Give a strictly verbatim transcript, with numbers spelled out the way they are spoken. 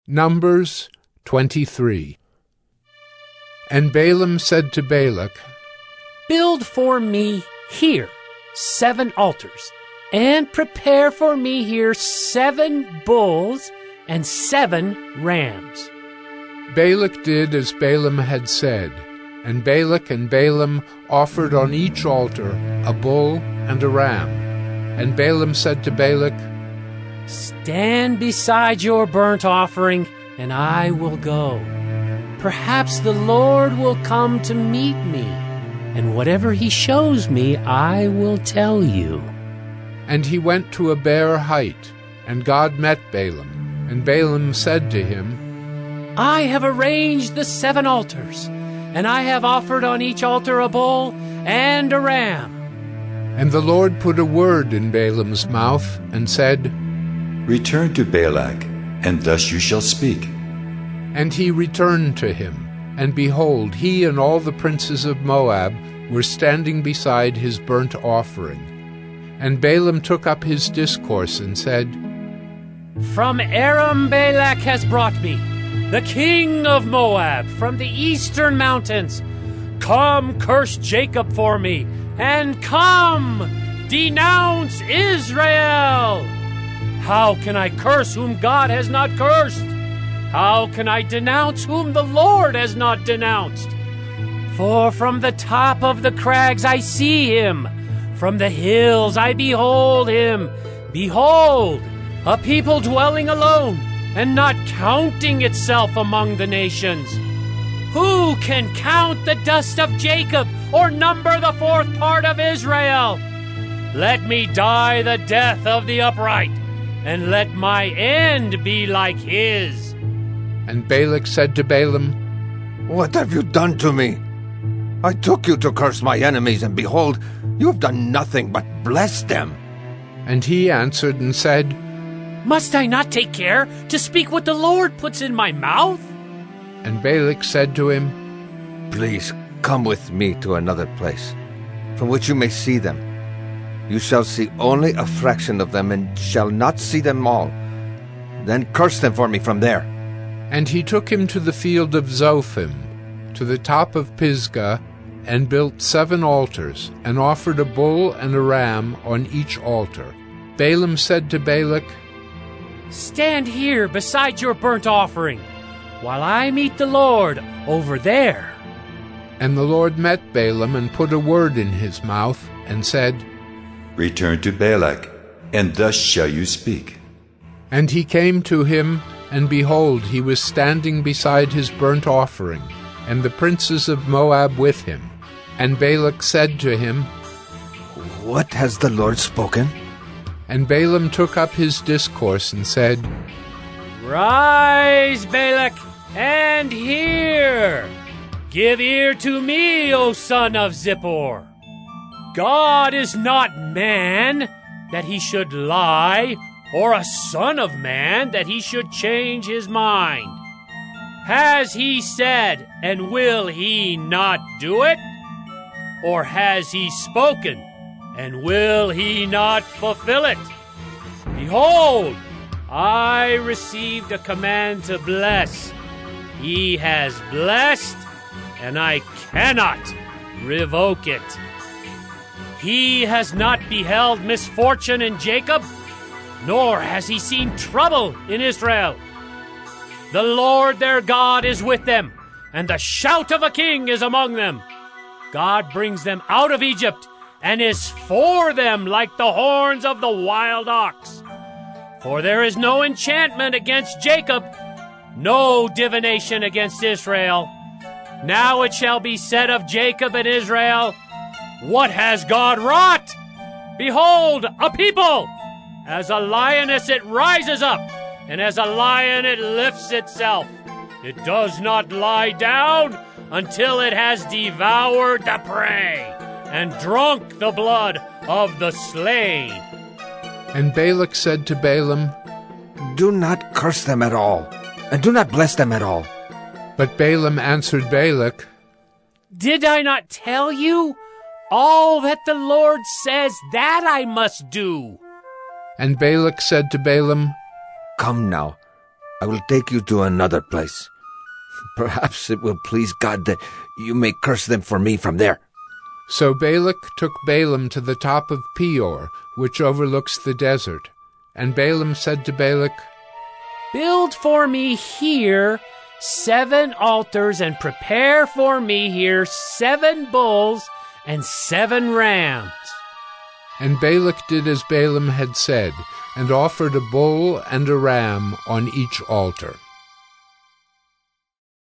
Numbers twenty-three. And Balaam said to Balak, Build for me here seven altars, and prepare for me here seven bulls and seven rams. Balak did as Balaam had said, and Balak and Balaam offered on each altar a bull and a ram. And Balaam said to Balak, Stand beside your burnt offering, and I will go. Perhaps the Lord will come to meet me, and whatever he shows me, I will tell you. And he went to a bare height, and God met Balaam. And Balaam said to him, I have arranged the seven altars, and I have offered on each altar a bull and a ram. And the Lord put a word in Balaam's mouth, and said, Return to Balak, and thus you shall speak. And he returned to him, and behold, he and all the princes of Moab were standing beside his burnt offering. And Balaam took up his discourse and said, From Aram Balak has brought me, the king of Moab, from the eastern mountains. Come, curse Jacob for me, and come, denounce Israel. How can I curse whom God has not cursed? How can I denounce whom the Lord has not denounced? For from the top of the crags I see him, from the hills I behold him. Behold, a people dwelling alone, and not counting itself among the nations. Who can count the dust of Jacob, or number the fourth part of Israel? Let me die the death of the upright, and let my end be like his. And Balak said to Balaam, What have you done to me? I took you to curse my enemies, and behold, you have done nothing but bless them. And he answered and said, Must I not take care to speak what the Lord puts in my mouth? And Balak said to him, Please come with me to another place, from which you may see them. You shall see only a fraction of them, and shall not see them all. Then curse them for me from there. And he took him to the field of Zophim, to the top of Pisgah, and built seven altars, and offered a bull and a ram on each altar. Balaam said to Balak, Stand here beside your burnt offering, while I meet the Lord over there. And the Lord met Balaam, and put a word in his mouth, and said, Return to Balak, and thus shall you speak. And he came to him, and behold, he was standing beside his burnt offering, and the princes of Moab with him. And Balak said to him, What has the Lord spoken? And Balaam took up his discourse and said, Rise, Balak, and hear. Give ear to me, O son of Zippor. God is not man, that he should lie, or a son of man, that he should change his mind. Has he said, and will he not do it? Or has he spoken, and will he not fulfill it? Behold, I received a command to bless. He has blessed, and I cannot revoke it. He has not beheld misfortune in Jacob, nor has he seen trouble in Israel. The Lord their God is with them, and the shout of a king is among them. God brings them out of Egypt, and is for them like the horns of the wild ox. For there is no enchantment against Jacob, no divination against Israel. Now it shall be said of Jacob and Israel, What has God wrought? Behold, a people! As a lioness it rises up, and as a lion it lifts itself. It does not lie down until it has devoured the prey and drunk the blood of the slain. And Balak said to Balaam, Do not curse them at all, and do not bless them at all. But Balaam answered Balak, Did I not tell you all that the Lord says that I must do? And Balak said to Balaam, Come now, I will take you to another place. Perhaps it will please God that you may curse them for me from there." So Balak took Balaam to the top of Peor, which overlooks the desert. And Balaam said to Balak, "Build for me here seven altars, and prepare for me here seven bulls and seven rams." And Balak did as Balaam had said, and offered a bull and a ram on each altar.